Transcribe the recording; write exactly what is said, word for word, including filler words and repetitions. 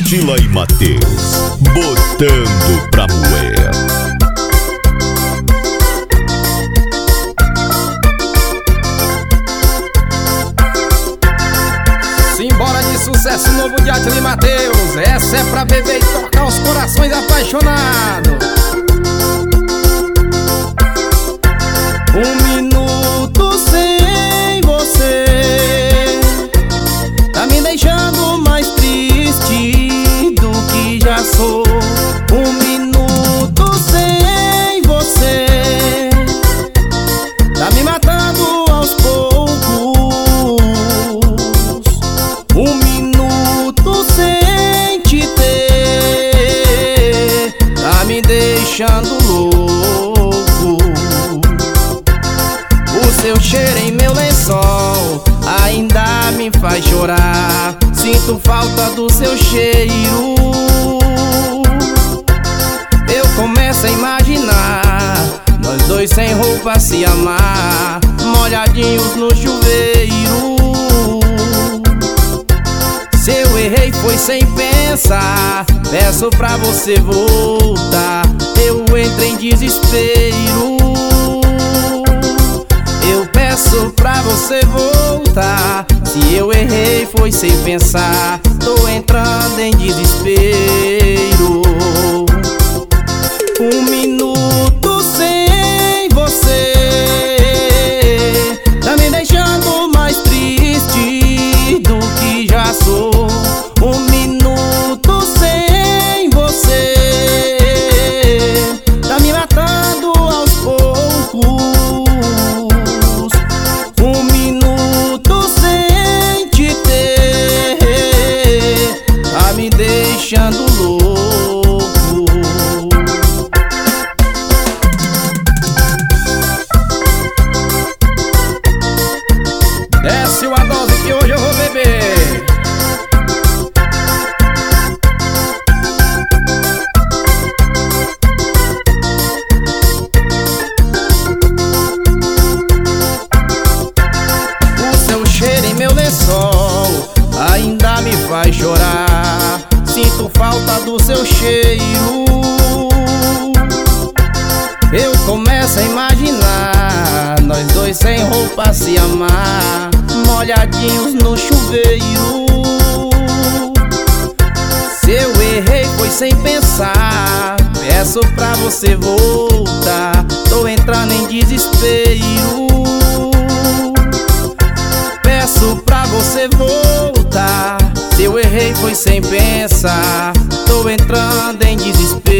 Atila e Matheus, botando pra moer. Simbora de sucesso novo de Atila e Matheus. Essa é pra beber e tocar os corações apaixonados. Um minuto sem você tá me deixando mais triste do que já sou. Um minuto sem você tá me matando aos poucos. Um minuto sem te ter tá me deixando louco. O seu cheiro em meu lençol ainda me faz chorar. Sinto falta do seu cheiro. Eu começo a imaginar nós dois sem roupa se amar, molhadinhos no chuveiro. Se eu errei foi sem pensar, peço pra você voltar. Eu entro em desespero. Eu peço pra você voltar. Se eu errei foi sem pensar, tô entrando em desespero. Um minuto sem você tá me deixando mais triste do que já sou. Um minuto sem você tá me matando aos poucos. Um minuto sem te ter tá me deixando louco. Desce uma dose que hoje eu vou beber. O seu cheiro em meu lençol ainda me faz chorar. Sinto falta do seu cheiro. Eu começo a imaginar nós dois sem roupa se amar, molhadinhos no chuveiro. Se eu errei foi sem pensar, peço pra você voltar. Tô entrando em desespero. Peço pra você voltar. Se eu errei foi sem pensar, tô entrando em desespero.